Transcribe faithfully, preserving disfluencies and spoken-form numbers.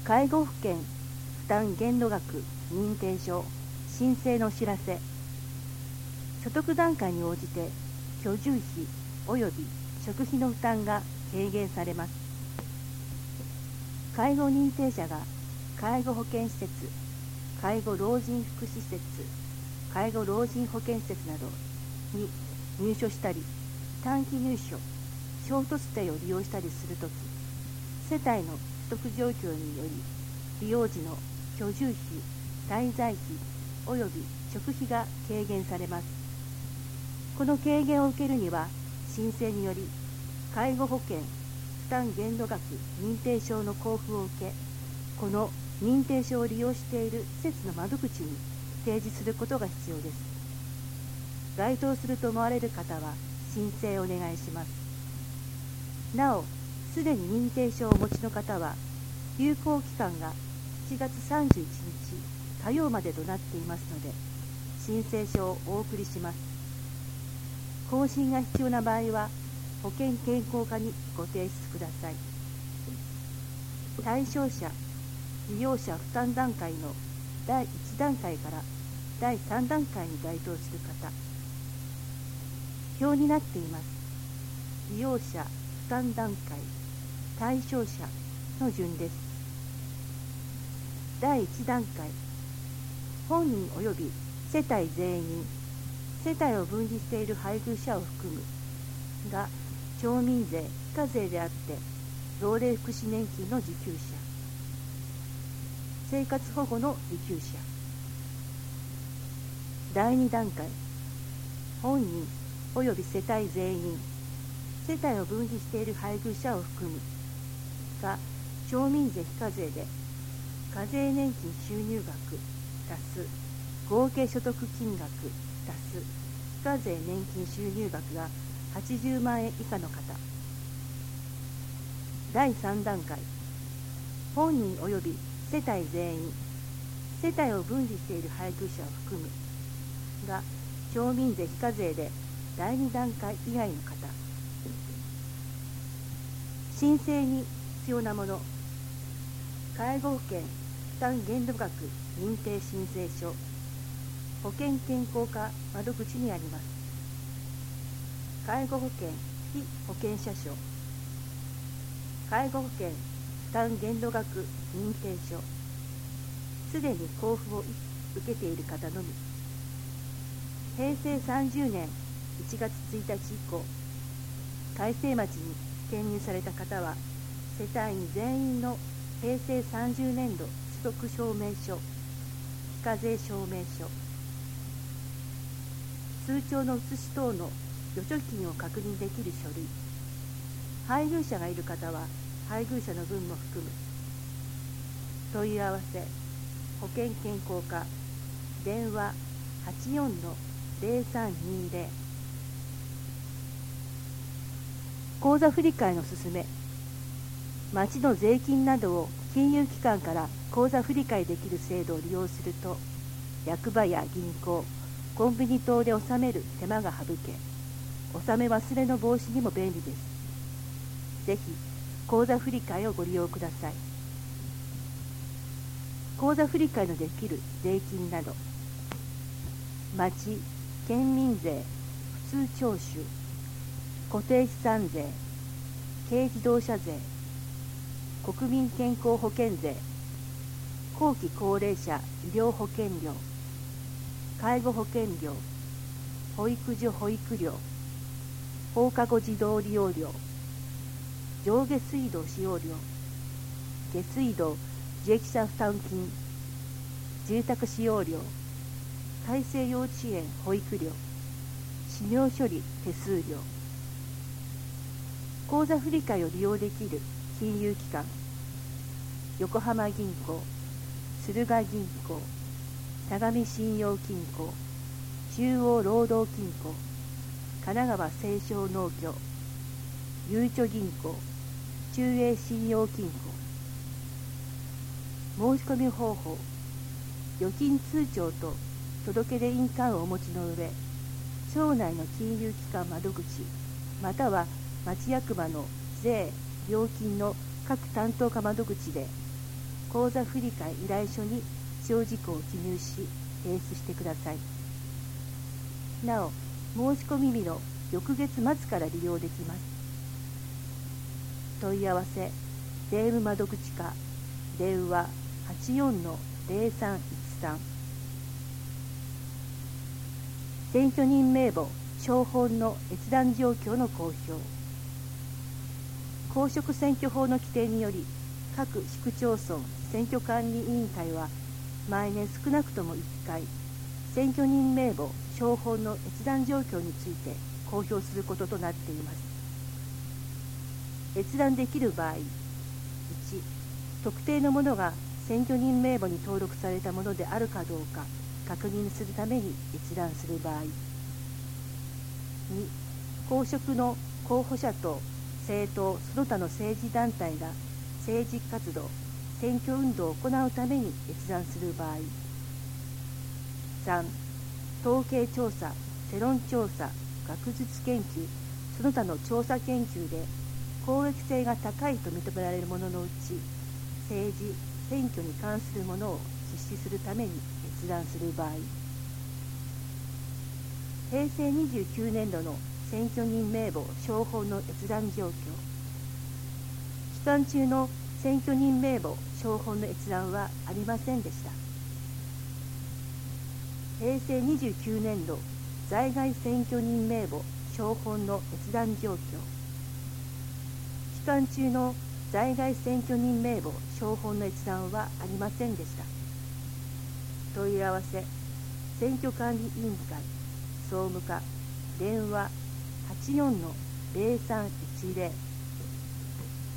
介護保険負担限度額認定書申請のお知らせ。所得段階に応じて居住費及び食費の負担が軽減されます。介護認定者が介護保健施設、介護老人福祉施設、介護老人保健施設などに入所したり、短期入所、ショートステイを利用したりするとき、世帯の取得状況により利用時の居住費、滞在費及び食費が軽減されます。この軽減を受けるには、申請により介護保険負担限度額認定証の交付を受け、この認定証を利用している施設の窓口に提示することが必要です。該当すると思われる方は申請をお願いします。なお、すでに認定証をお持ちの方は、有効期間がしちがつさんじゅういちにち火曜までとなっていますので、申請書をお送りします。更新が必要な場合は、保険健康課にご提出ください。対象者、利用者負担段階のだいいちだんかいからだいさんだんかいに該当する方。表になっています。利用者負担段階、対象者の順です。だいいちだんかい、本人及び世帯全員、世帯を分離している配偶者を含むが、町民税非課税であって老齢福祉年金の受給者、生活保護の受給者。だいにだんかい、本人及び世帯全員、世帯を分離している配偶者を含むが、町民税非課税で課税年金収入額足す合計所得金額足す非課税年金収入額がはちじゅうまんえん以下の方。だいさんだんかい、本人及び世帯全員、世帯を分離している配偶者を含むが、町民税非課税でだいにだんかい以外の方。申請に必要なもの。介護保険負担限度額認定申請書、保険健康課窓口にあります。介護保険被保険者証、介護保険負担限度額認定書、すでに交付を受けている方のみ。へいせいさんじゅうねんいちがつついたち以降、改正町に転入された方は、世帯に全員のへいせいさんじゅうねんど所得証明書、非課税証明書、通帳の写し等の預貯金を確認できる書類、配偶者がいる方は配偶者の分も含む。問い合わせ、保険健康課、電話 はちよんのぜろさんにぜろ。口座振替のすすめ。町の税金などを金融機関から口座振替できる制度を利用すると、役場や銀行、コンビニ等で納める手間が省け、納め忘れの防止にも便利です。ぜひ口座振替をご利用ください。口座振替のできる税金など、町・県民税、普通徴収、固定資産税、軽自動車税、国民健康保険税、後期高齢者医療保険料、介護保険料、保育所保育料、放課後児童利用料、上下水道使用料、下水道受益者負担金、住宅使用料、改正幼稚園保育料、資料処理手数料。口座振替を利用できる金融機関、横浜銀行、駿河銀行、相模信用金庫、中央労働金庫、神奈川清少農協、ゆうちょ銀行、中英信用金庫。申し込み方法、預金通帳と届出印鑑をお持ちの上、町内の金融機関窓口または町役場の税・料金の各担当課窓口で口座振替依頼書に使用事項を記入し提出してください。なお、申し込み日の翌月末から利用できます。問い合わせ税務窓口課電話 はちよんのゼロさんいちさん。選挙人名簿抄本の閲覧状況の公表。公職選挙法の規定により、各市区町村選挙管理委員会は毎年少なくともいっかい、選挙人名簿抄本の閲覧状況について公表することとなっています。閲覧できる場合、いち、特定のものが選挙人名簿に登録されたものであるかどうか確認するために閲覧する場合、に、公職の候補者と政党その他の政治団体が政治活動、選挙運動を行うために閲覧する場合、さん、統計調査、世論調査、学術研究、その他の調査研究で公益性が高いと認められるもののうち、政治・選挙に関するものを実施するために閲覧する場合、へいせいにじゅうきゅうねんどの選挙人名簿抄本の閲覧状況。期間中の選挙人名簿抄本の閲覧はありませんでした。へいせいにじゅうきゅうねんど在外選挙人名簿抄本の閲覧状況。期間中の在外選挙人名簿抄本の閲覧はありませんでした。問い合わせ選挙管理委員会総務課電話 はちよんのゼロさんいちゼロ